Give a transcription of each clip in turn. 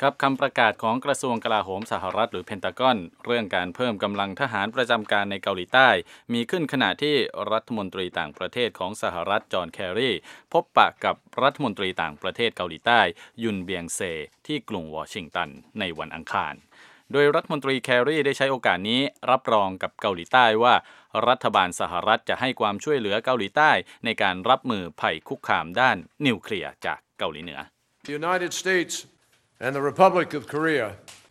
ครับคำประกาศของกระทรวงกลาโหมสหรัฐหรือเพนทากอนเรื่องการเพิ่มกำลังทหารประจำการในเกาหลีใต้มีขึ้นขณะที่รัฐมนตรีต่างประเทศของสหรัฐจอห์นแครีพบปะกับรัฐมนตรีต่างประเทศเกาหลีใต้ยุนเบียงเซที่กรุงวอชิงตันในวันอังคารโดยรัฐมนตรีแครีได้ใช้โอกาสนี้รับรองกับเกาหลีใต้ว่ารัฐบาลสหรัฐจะให้ความช่วยเหลือเกาหลีใต้ในการรับมือภัยคุกคามด้านนิวเคลียร์จากเกาหลีเหนือ The United States and the Republic of Korea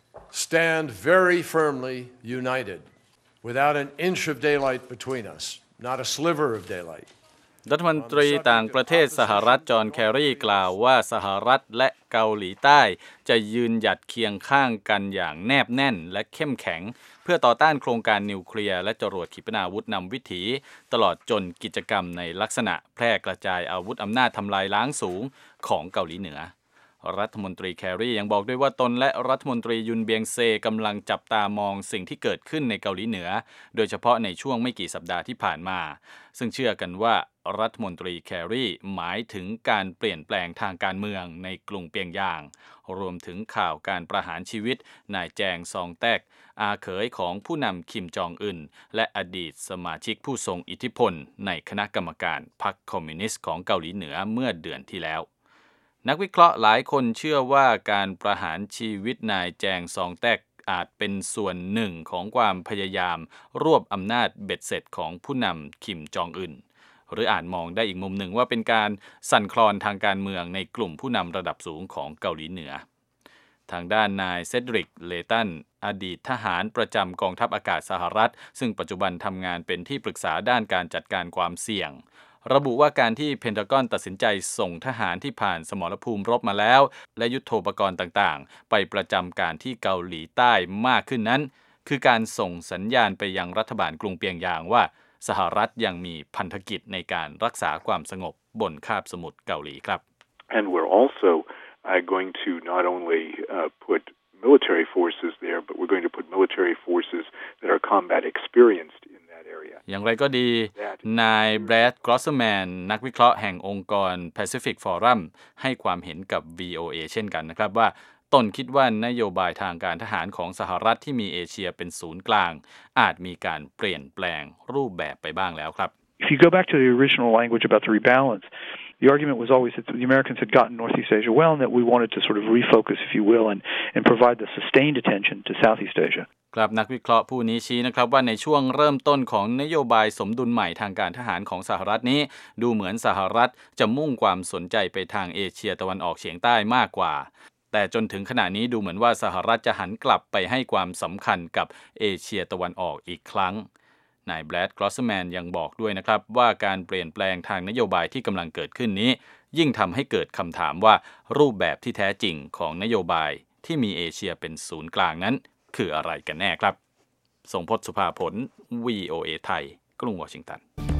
stand very firmly united without an inch of daylight between us, not a sliver of daylight. รัฐมนตรีต่างประเทศสหรัฐจอห์นแครีกล่าวว่าสหรัฐและเกาหลีใต้จะยืนหยัดเคียงข้างกันอย่างแนบแน่นและเข้มแข็งเพื่อต่อต้านโครงการนิวเคลียร์และจรวดขีปนาวุธนำวิถีตลอดจนกิจกรรมในลักษณะแพร่กระจายอาวุธอำนาจทำลายล้างสูงของเกาหลีเหนือรัฐมนตรีแครียังบอกด้วยว่าตนและรัฐมนตรียุนเบียงเซกำลังจับตามองสิ่งที่เกิดขึ้นในเกาหลีเหนือโดยเฉพาะในช่วงไม่กี่สัปดาห์ที่ผ่านมาซึ่งเชื่อกันว่ารัฐมนตรีแครีหมายถึงการเปลี่ยนแปลงทางการเมืองในกรุงเปียงยางรวมถึงข่าวการประหารชีวิตนายแจงซองแตกอาเขยของผู้นำคิมจองอึนและอดีตสมาชิกผู้ทรงอิทธิพลในคณะกรรมการพรรคคอมมิวนิสต์ของเกาหลีเหนือเมื่อเดือนที่แล้วนักวิเคราะห์หลายคนเชื่อว่าการประหารชีวิตนายแจงซองแตกอาจเป็นส่วนหนึ่งของความพยายามรวบอำนาจเบ็ดเสร็จของผู้นำคิมจองอึนหรืออาจมองได้อีกมุมหนึ่งว่าเป็นการสั่นคลอนทางการเมืองในกลุ่มผู้นำระดับสูงของเกาหลีเหนือทางด้านนายเซดริกเลตันอดีตทหารประจำกองทัพอากาศสหรัฐซึ่งปัจจุบันทำงานเป็นที่ปรึกษาด้านการจัดการความเสี่ยงระบุว่าการที่เพนทากอนตัดสินใจส่งทหารที่ผ่านสมรภูมิรบมาแล้วและยุทโธปกรณ์ต่างๆไปประจำการที่เกาหลีใต้มากขึ้นนั้นคือการส่งสัญญาณไปยังรัฐบาลกรุงเปียงยางว่าสหรัฐยังมีพันธกิจในการรักษาความสงบบนคาบสมุทรเกาหลีครับ And we're also going to not only put military forces there, but we're going to put military forces that are combat experienced in that area. อย่างไรก็ดีนายแบรด กรอสแมนนักวิเคราะห์แห่งองค์กร Pacific Forum ให้ความเห็นกับ VOA เช่นกันนะครับว่าตนคิดว่านโยบายทางการทหารของสหรัฐที่มีเอเชียเป็นศูนย์กลางอาจมีการเปลี่ยนแปลงรูปแบบไปบ้างแล้วครับ If you go back to the original language about the rebalance, the argument was always that the Americans had gotten Northeast Asia well and that we wanted to sort of refocus, if you will, and provide the sustained attention to Southeast Asia. ครับนักวิเคราะห์ผู้นี้ชี้นะครับว่าในช่วงเริ่มต้นของนโยบายสมดุลใหม่ทางการทหารของสหรัฐนี้ดูเหมือนสหรัฐจะมุ่งความสนใจไปทางเอเชียตะวันออกเฉียงใต้มากกว่าแต่จนถึงขณะนี้ดูเหมือนว่าสหรัฐจะหันกลับไปให้ความสำคัญกับเอเชียตะวันออกอีกครั้งนายแบรด กรอสแมนยังบอกด้วยนะครับว่าการเปลี่ยนแปลงทางนโยบายที่กำลังเกิดขึ้นนี้ยิ่งทำให้เกิดคำถามว่ารูปแบบที่แท้จริงของนโยบายที่มีเอเชียเป็นศูนย์กลางนั้นคืออะไรกันแน่ครับทรงพจน์ สุภาผล VOA ไทยกรุงวอชิงตัน